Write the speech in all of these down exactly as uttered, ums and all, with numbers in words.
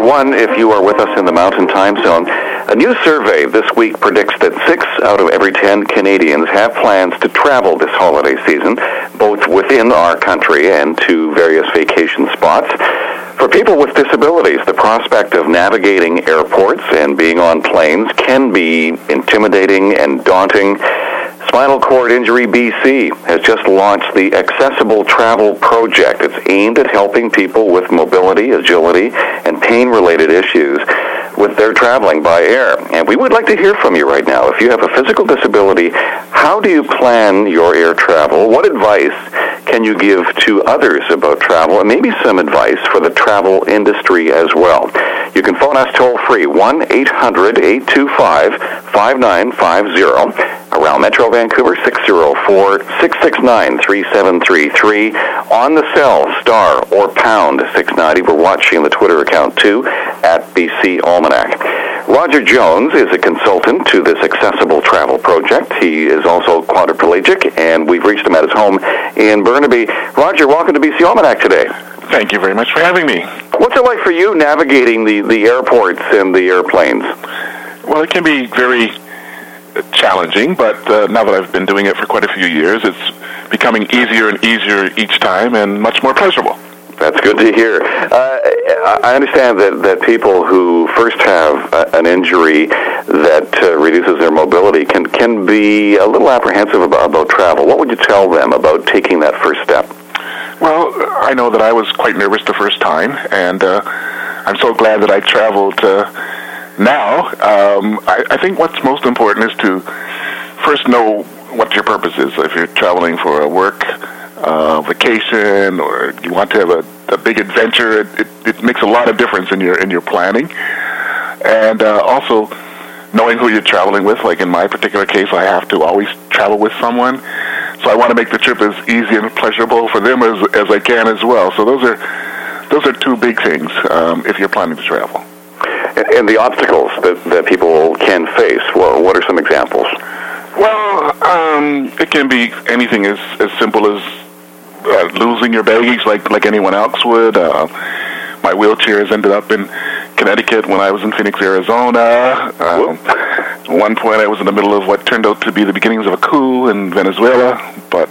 one if you are with us in the Mountain Time Zone. A new survey this week predicts that six out of every ten Canadians have plans to travel this holiday season, both within our country and to various vacation spots. For people with disabilities, the prospect of navigating airports and being on planes can be intimidating and daunting. Spinal Cord Injury B C has just launched the Accessible Travel Project. It's aimed at helping people with mobility, agility, and pain-related issues with their traveling by air. And we would like to hear from you right now. If you have a physical disability, how do you plan your air travel? What advice can you give to others about travel? And maybe some advice for the travel industry as well. You can phone us toll-free, one eight hundred eight two five five nine five zero. Around Metro Vancouver, six oh four, six six nine, three seven three three. On the cell, star or pound six ninety. We're watching the Twitter account, too, at B C Almanac. Roger Jones is a consultant to this Accessible Travel Project. He is also quadriplegic, and we've reached him at his home in Burnaby. Roger, welcome to B C Almanac today. Thank you very much for having me. What's it like for you navigating the, the airports and the airplanes? Well, it can be very challenging, but uh, now that I've been doing it for quite a few years, it's becoming easier and easier each time and much more pleasurable. That's good to hear. Uh, I understand that, that people who first have a, an injury that uh, reduces their mobility can, can be a little apprehensive about, about travel. What would you tell them about taking that first step? Well, I know that I was quite nervous the first time, and uh, I'm so glad that I traveled uh, now. Um, I, I think what's most important is to first know what your purpose is. If you're traveling for a work uh, vacation, or you want to have a, a big adventure, it, it, it makes a lot of difference in your in your planning. And uh, also knowing who you're traveling with. Like in my particular case, I have to always travel with someone, so I want to make the trip as easy and pleasurable for them as as I can as well. So those are those are two big things um, if you're planning to travel. And the obstacles that, that people can face, well, what are some examples? Well, um, it can be anything as, as simple as uh, losing your baggage like, like anyone else would. Uh, my wheelchair has ended up in Connecticut when I was in Phoenix, Arizona. Um, at one point I was in the middle of what turned out to be the beginnings of a coup in Venezuela. But,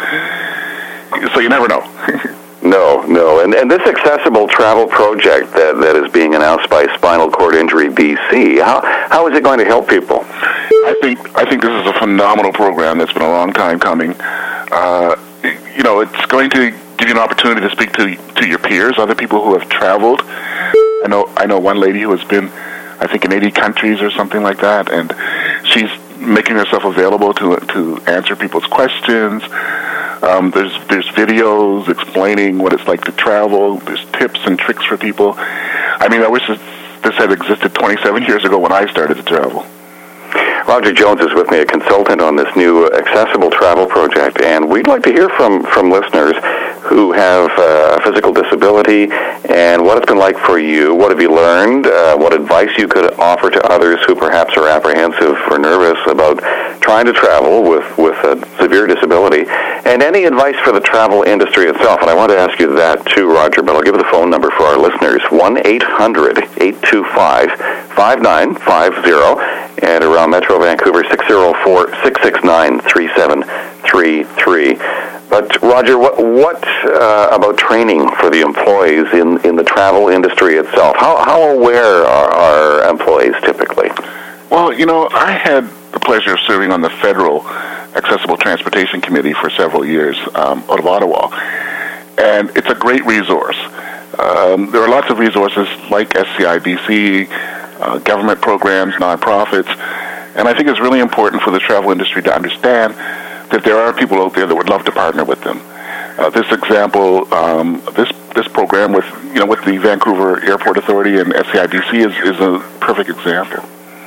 uh, so you never know. No, no. And, and this Accessible Travel Project that, that is being announced by Spinal Cord Injury B C, how how is it going to help people? I think I think this is a phenomenal program that's been a long time coming. Uh, you know, it's going to give you an opportunity to speak to to your peers, other people who have traveled. I know I know one lady who has been, I think, in eighty countries or something like that, and she's making herself available to to answer people's questions. Um, there's there's videos explaining what it's like to travel. There's tips and tricks for people. I mean, I wish this, this had existed twenty-seven years ago when I started to travel. Roger Jones is with me, a consultant on this new Accessible Travel Project, and we'd like to hear from, from listeners who have uh, a physical disability and what it's been like for you. What have you learned? Uh, what advice you could offer to others who perhaps are apprehensive or nervous about trying to travel with, with a severe disability, and any advice for the travel industry itself. And I want to ask you that too, Roger, but I'll give the phone number for our listeners, one eight hundred eight two five five nine five zero, and around Metro Vancouver, six oh four, six six nine, three seven three three. But, Roger, what, what uh, about training for the employees in, in the travel industry itself? How, how aware are our employees typically? Well, you know, I had the pleasure of serving on the Federal Accessible Transportation Committee for several years um, out of Ottawa, and it's a great resource. Um, there are lots of resources like S C I B C, uh, government programs, nonprofits, and I think it's really important for the travel industry to understand that there are people out there that would love to partner with them. Uh, this example, um, this this program with you know with the Vancouver Airport Authority and S C I B C is, is a perfect example.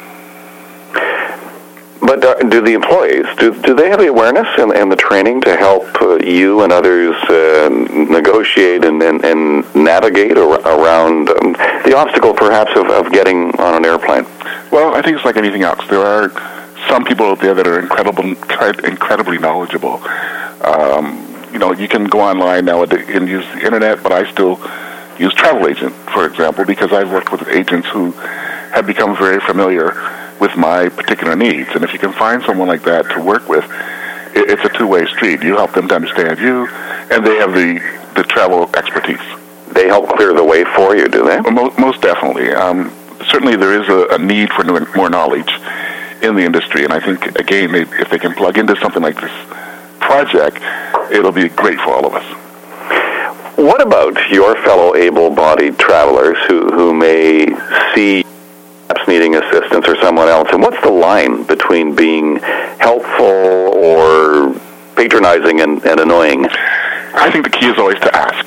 But uh, do the employees, do, do they have the awareness and, and the training to help uh, you and others uh, negotiate and, and, and navigate ar- around um, the obstacle, perhaps, of, of getting on an airplane? Well, I think it's like anything else. There are some people out there that are incredible, incredibly knowledgeable. Um, you know, you can go online now and use the internet, but I still use travel agent, for example, because I've worked with agents who have become very familiar with my particular needs. And if you can find someone like that to work with, it, it's a two-way street. You help them to understand you, and they have the, the travel expertise. They help clear the way for you, do they? Most, most definitely. Um, certainly there is a, a need for new, more knowledge in the industry, and I think, again, they, if they can plug into something like this project, it'll be great for all of us. What about your fellow able-bodied travelers who, who may see perhaps needing assistance or someone else, and what's the line between being helpful or patronizing and, and annoying? I think the key is always to ask.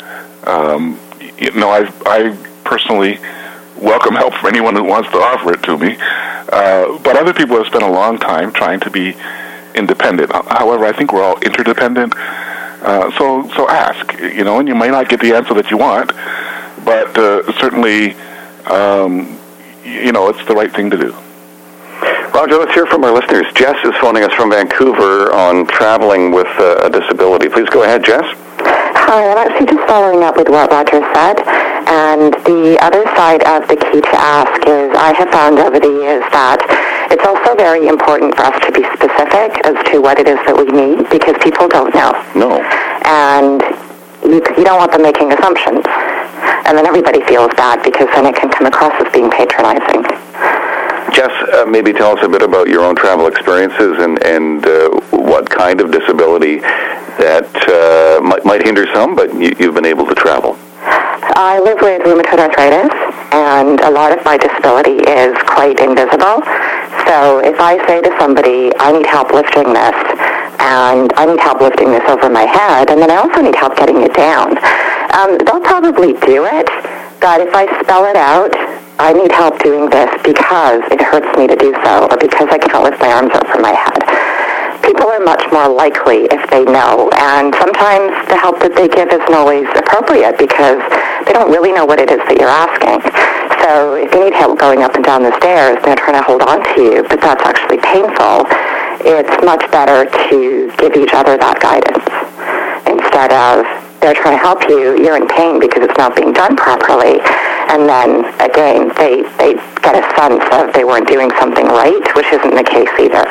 Um, you know, I I personally welcome help from anyone who wants to offer it to me, uh, but other people have spent a long time trying to be independent. However, I think we're all interdependent. Uh, so so ask, you know, and you might not get the answer that you want, but uh, certainly, um, you know, it's the right thing to do. Roger, let's hear from our listeners. Jess is phoning us from Vancouver on traveling with uh, a disability. Please go ahead, Jess. Hi, I'm actually just following up with what Roger said, and the other side of the key to ask is I have found over the years that it's also very important for us to be specific as to what it is that we need, because people don't know. No. And you, you don't want them making assumptions. And then everybody feels bad because then it can come across as being patronizing. Jess, uh, maybe tell us a bit about your own travel experiences and, and uh, what kind of disability that uh, might, might hinder some, but you, you've been able to travel. I live with rheumatoid arthritis, and a lot of my disability is quite invisible. So if I say to somebody, I need help lifting this, and I need help lifting this over my head, and then I also need help getting it down, um, they'll probably do it, but if I spell it out, I need help doing this because it hurts me to do so, or because I can't lift my arms over my head. People are much more likely if they know, and sometimes the help that they give isn't always appropriate because they don't really know what it is that you're asking. So if you need help going up and down the stairs, they're trying to hold on to you, but that's actually painful. It's much better to give each other that guidance instead of they're trying to help you, you're in pain because it's not being done properly, and then, again, they, they get a sense of they weren't doing something right, which isn't the case either.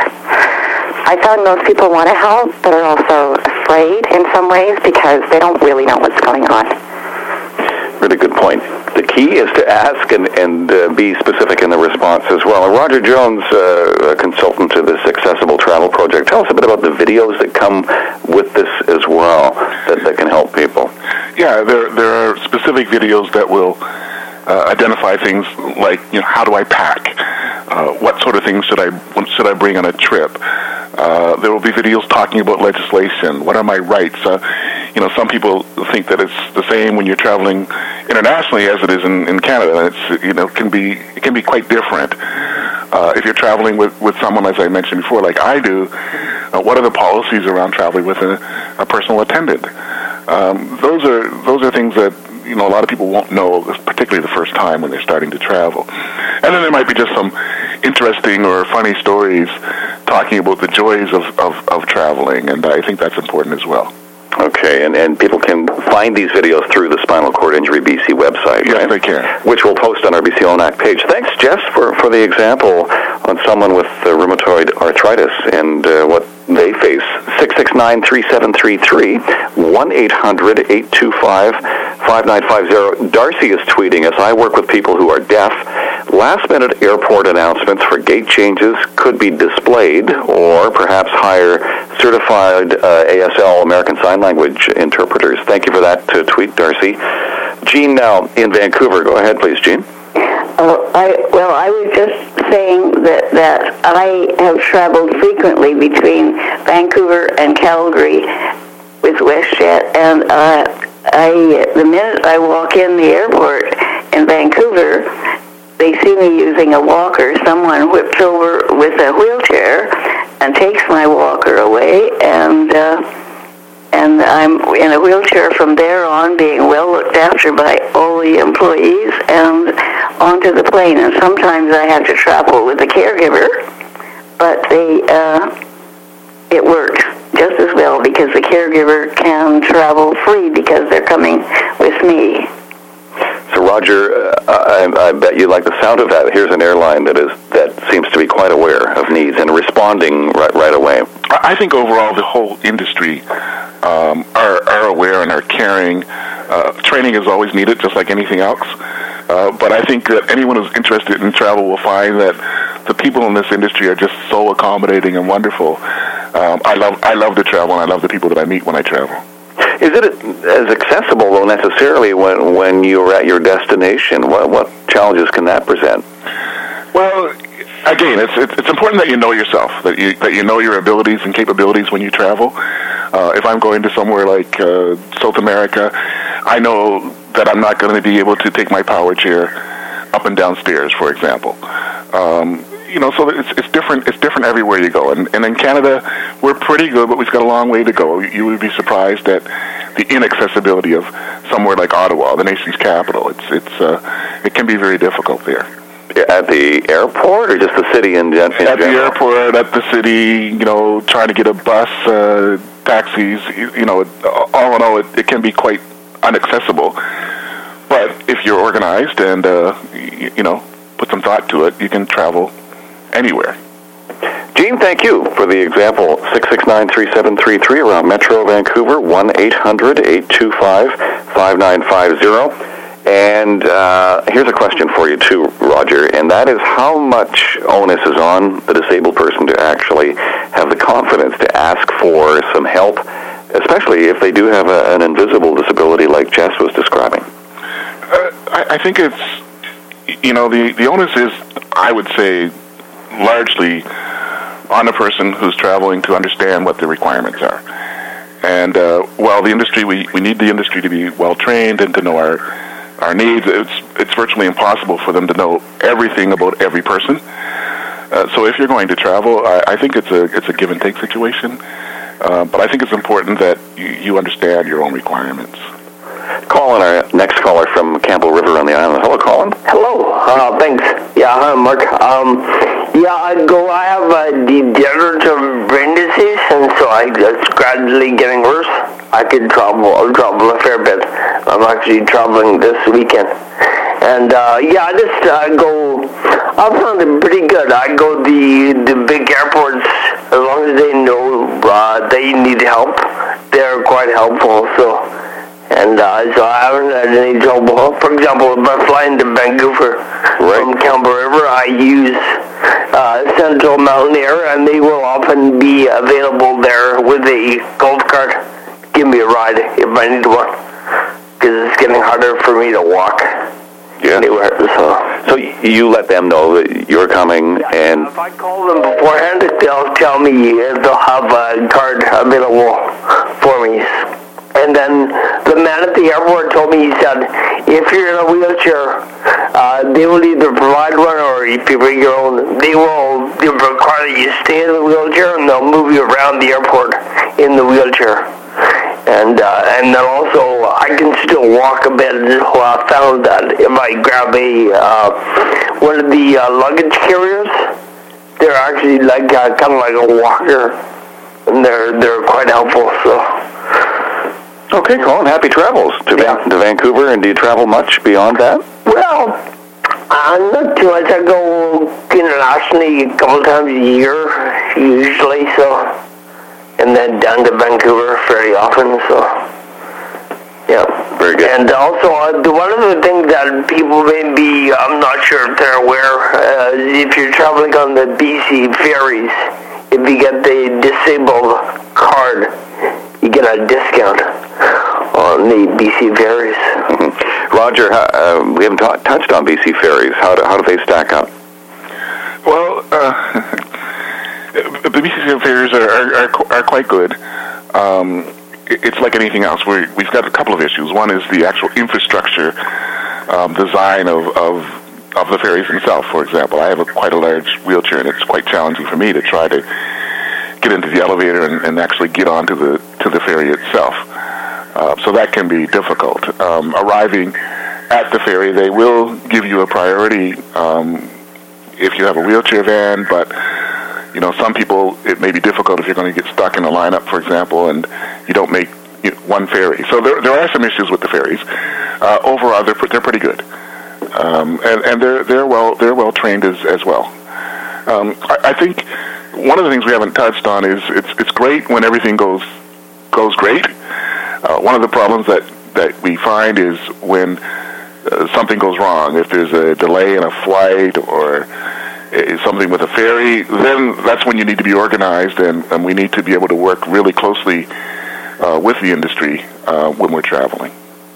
I found most people want to help, but are also afraid in some ways because they don't really know what's going on. Really good point. The key is to ask and, and uh, be specific in the response as well. Roger Jones, uh, a consultant to this Accessible Travel Project, tell us a bit about the videos that come with this as well that, that can help people. Yeah, there there are specific videos that will uh, identify things like, you know, how do I pack? Uh, what sort of things should I should I bring on a trip? Uh, there will be videos talking about legislation. What are my rights? Uh, you know, some people think that it's the same when you're traveling internationally as it is in, in Canada. It's, you know, can be it can be quite different. Uh, if you're traveling with, with someone, as I mentioned before, like I do, uh, what are the policies around traveling with a, a personal attendant? Um, those are those are things that, you know, a lot of people won't know, particularly the first time when they're starting to travel. And then there might be just some interesting or funny stories talking about the joys of, of, of traveling, and I think that's important as well. Okay, and, and people can find these videos through the Spinal Cord Injury B C website, yes, right? They can. Which we'll post on our B C O N A C page. Thanks, Jess, for, for the example on someone with uh, rheumatoid arthritis and uh, what they face. six six nine, three seven three three, one eight hundred, eight two five, five nine five zero. Darcy is tweeting us, I work with people who are deaf. Last-minute airport announcements for gate changes could be displayed or perhaps hire certified uh, A S L, American Sign Language interpreters. Thank you for that uh, tweet, Darcy. Jean now in Vancouver. Go ahead, please, Jean. Oh, I, well, I was just saying that, that I have traveled frequently between Vancouver and Calgary with WestJet, and uh, I, the minute I walk in the airport in Vancouver, they see me using a walker. Someone whips over with a wheelchair and takes my walker away, and uh, and I'm in a wheelchair from there on, being well looked after by all the employees, and onto the plane. And sometimes I have to travel with a caregiver, but they uh, it works just as well because the caregiver can travel free because they're coming with me. So, Roger, uh, I, I bet you like the sound of that. Here's an airline that is that seems to be quite aware of needs and responding right, right away. I think overall the whole industry um, are, are aware and are caring. Uh, training is always needed, just like anything else. Uh, but I think that anyone who's interested in travel will find that the people in this industry are just so accommodating and wonderful. Um, I love I love to travel, and I love the people that I meet when I travel. Is it as accessible, though, necessarily when when you're at your destination? What what challenges can that present? Well, again, it's it's, it's important that you know yourself, that you that you know your abilities and capabilities when you travel. Uh, if I'm going to somewhere like uh, South America, I know that I'm not going to be able to take my power chair up and down stairs, for example. Um, you know, so it's it's different. It's different everywhere you go. And and in Canada, we're pretty good, but we've got a long way to go. You would be surprised at the inaccessibility of somewhere like Ottawa, the nation's capital. It's it's uh, it can be very difficult there. At the airport, or just the city in, gen- in at general? At the airport, at the city, you know, trying to get a bus, uh, taxis. You, you know, all in all, it, it can be quite inaccessible. But if you're organized and uh, you, you know, put some thought to it, you can travel anywhere. Gene, thank you for the example. six six nine, three seven three three around Metro Vancouver, one eight hundred, eight two five, five nine five zero. And uh, here's a question for you, too, Roger, and that is how much onus is on the disabled person to actually have the confidence to ask for some help, especially if they do have a, an invisible disability like Jess was describing? Uh, I, I think it's, you know, the, the onus is, I would say, largely on a person who's traveling to understand what the requirements are. And uh, while the industry, we, we need the industry to be well-trained and to know our our needs, it's it's virtually impossible for them to know everything about every person. Uh, so if you're going to travel, I, I think it's a it's a give and take situation. Uh, but I think it's important that you, you understand your own requirements. Colin, our next caller from Campbell River on the island. Hello, Colin. Hello. Uh, thanks. Yeah, hi, Mark. Um, yeah, I go. I have a degenerative brain disease, and so I, it's gradually getting worse. I could travel. I'll travel a fair bit. I'm actually traveling this weekend, and uh, yeah, I just uh, go. I found it pretty good. I go the the big airports as long as they know uh, they need help. They're quite helpful. So. And uh, so I haven't had any trouble. For example, if I'm flying to Vancouver right. from Campbell River, I use uh, Central Mountain Air, and they will often be available there with a golf cart. Give me a ride if I need one, because it's getting harder for me to walk yeah. anywhere. So. so you let them know that you're coming, and if I call them beforehand, they'll tell me if they'll have a card available for me. And then the man at the airport told me, he said, if you're in a wheelchair, uh, they will either provide one, or if you bring your own, they will they require that you stay in the wheelchair, and they'll move you around the airport in the wheelchair. And uh, and then also, I can still walk a bit. So I found that if I grab a uh, one of the uh, luggage carriers, they're actually like uh, kind of like a walker, and they're they're quite helpful. So. Okay, Colin, happy travels to, yeah. Van- to Vancouver, and do you travel much beyond that? Well, uh, not too much. I go internationally a couple times a year, usually, so, and then down to Vancouver fairly often, so, yeah. Very good. And also, uh, the, one of the things that people may be, I'm not sure if they're aware, uh, if you're traveling on the B C ferries, if you get the disabled card, you get a discount on the B C ferries. Mm-hmm. Roger, uh, we haven't t- touched on B C ferries. How do, how do they stack up? Well, uh, the B C ferries are, are, are, are quite good. Um, it's like anything else. We're, we've got a couple of issues. One is the actual infrastructure um, design of, of of the ferries themselves. For example, I have a, quite a large wheelchair, and it's quite challenging for me to try to get into the elevator and, and actually get onto the to the ferry itself. Uh, so that can be difficult. Um, arriving at the ferry, they will give you a priority um, if you have a wheelchair van, but you know, some people, it may be difficult if you're going to get stuck in a lineup, for example, and you don't make you know, one ferry. So there, there are some issues with the ferries. uh, overall they're they're pretty good, um, and and they're they're well they're well trained as as well. Um, I, I think one of the things we haven't touched on is it's it's great when everything goes goes great. Uh, one of the problems that, that we find is when uh, something goes wrong. If there's a delay in a flight or uh, something with a ferry, then that's when you need to be organized, and, and we need to be able to work really closely uh, with the industry uh, when we're traveling.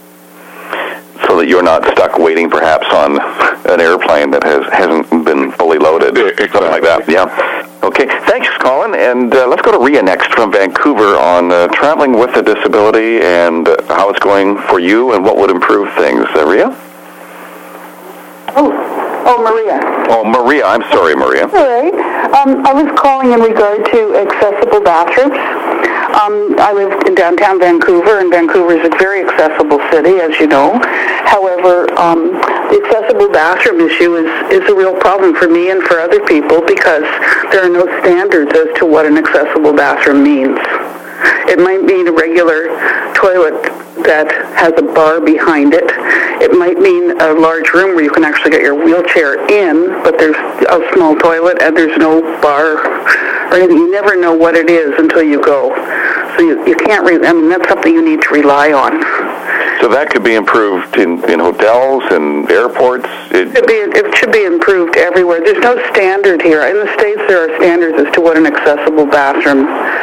So that you're not stuck waiting perhaps on an airplane that has, hasn't been fully loaded. Exactly. Something like that, yeah. Okay, thanks, Colin. And uh, let's go to Ria next from Vancouver on uh, traveling with a disability and uh, how it's going for you and what would improve things. Uh, Ria? Oh, oh, Maria. Oh, Maria. I'm sorry, Maria. All right. Um, I was calling in regard to accessible bathrooms. Um, I live in downtown Vancouver, and Vancouver is a very accessible city, as you know. However, um, the accessible bathroom issue is, is a real problem for me and for other people because there are no standards as to what an accessible bathroom means. It might mean a regular toilet that has a bar behind it. It might mean a large room where you can actually get your wheelchair in, but there's a small toilet and there's no bar or anything. You never know what it is until you go. So you, you can't, re- I mean, that's something you need to rely on. So that could be improved in, in hotels and airports? It, it, be, it should be improved everywhere. There's no standard here. In the States, there are standards as to what an accessible bathroom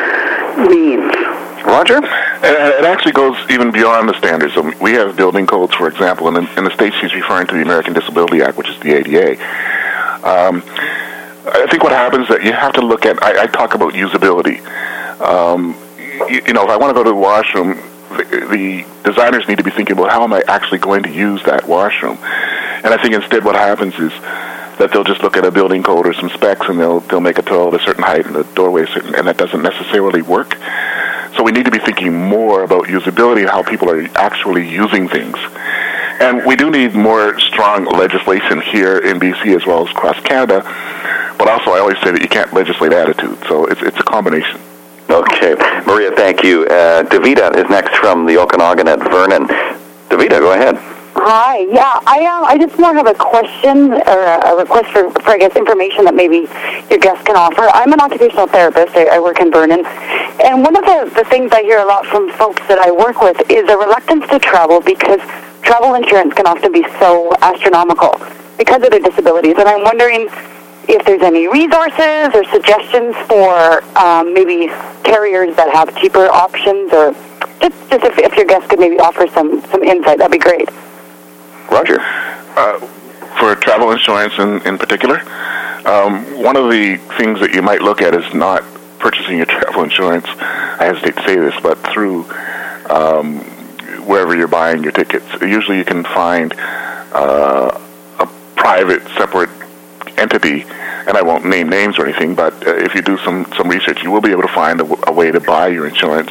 means. Roger? It actually goes even beyond the standards. So we have building codes, for example, and in, in the States she's referring to the American Disability Act, which is the A D A. Um, I think what happens is that you have to look at, I, I talk about usability. Um, you, you know, if I want to go to the washroom, the, the designers need to be thinking about how am I actually going to use that washroom. And I think instead what happens is that they'll just look at a building code or some specs and they'll they'll make a toilet a certain height and the doorway a certain, and that doesn't necessarily work. So we need to be thinking more about usability and how people are actually using things. And we do need more strong legislation here in B C as well as across Canada. But also, I always say that you can't legislate attitude. So it's it's a combination. Okay. Maria, thank you. Uh, Davida is next from the Okanagan at Vernon. Davida, go ahead. Hi. Yeah, I um, I just more have a question or a, a request for, for, I guess, information that maybe your guests can offer. I'm an occupational therapist. I, I work in Vernon. And one of the, the things I hear a lot from folks that I work with is a reluctance to travel because travel insurance can often be so astronomical because of their disabilities. And I'm wondering if there's any resources or suggestions for um, maybe carriers that have cheaper options, or just, just if, if your guests could maybe offer some, some insight, that'd be great. Roger. Uh, for travel insurance in, in particular, um, one of the things that you might look at is not purchasing your travel insurance, I hesitate to say this, but through um, wherever you're buying your tickets. Usually you can find uh, a private, separate entity, and I won't name names or anything, but uh, if you do some, some research, you will be able to find a, w- a way to buy your insurance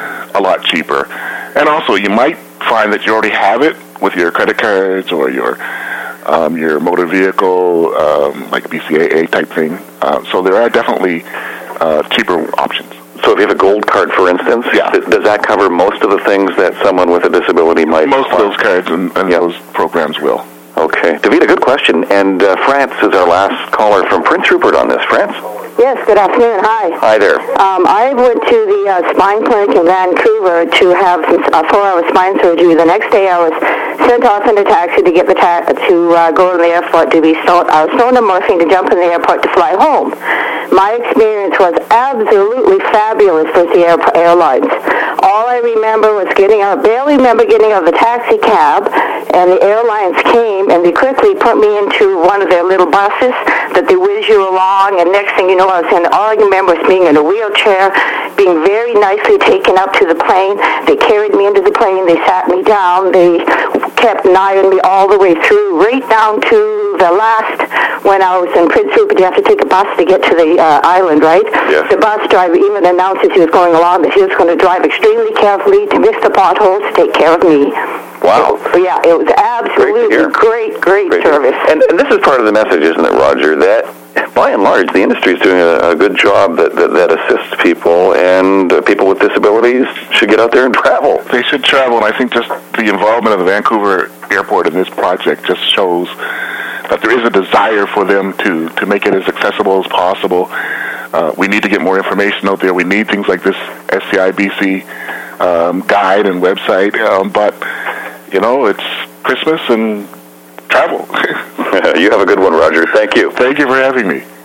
a lot cheaper. And also, you might find that you already have it with your credit cards or your um, your motor vehicle, um, like B C A A type thing. Uh, so there are definitely uh, cheaper options. So if you have a gold card, for instance, yeah. th- does that cover most of the things that someone with a disability might Most want? of those cards and, and Yep. those programs will. Okay. Davida, good question. And uh, France is our last caller from Prince Rupert on this. France? Yes, good afternoon. Hi. Hi there. Um, I went to the uh, spine clinic in Vancouver to have some uh, four-hour spine surgery. The next day I was sent off in a taxi to get the ta- to uh, go to the airport to be flown. I was flown to Morphine to jump in the airport to fly home. My experience was absolutely fabulous with the air- airlines. All I remember was getting out, barely remember getting out of the taxi cab, and the airlines came and they quickly put me into one of their little buses that they whiz you along, and next thing you know, I was in, all I remember was being in a wheelchair, being very nicely taken up to the plane. They carried me into the plane, they sat me down, they kept an eye on me all the way through, right down to the last, when I was in Prince Rupert. You have to take a bus to get to the uh, island, right? Yes. The bus driver even announced as he was going along that he was going to drive extremely carefully to miss the potholes to take care of me. Wow. So, yeah, it was absolutely Great, great, great, great service. And, and this is part of the message, isn't it, Roger, that by and large, the industry is doing a, a good job that, that, that assists people, and uh, people with disabilities should get out there and travel. They should travel, and I think just the involvement of the Vancouver Airport in this project just shows that there is a desire for them to, to make it as accessible as possible. Uh, we need to get more information out there. We need things like this S C I B C um, guide and website, um, but, you know, it's Christmas and travel. You have a good one, Roger. Thank you. Thank you for having me.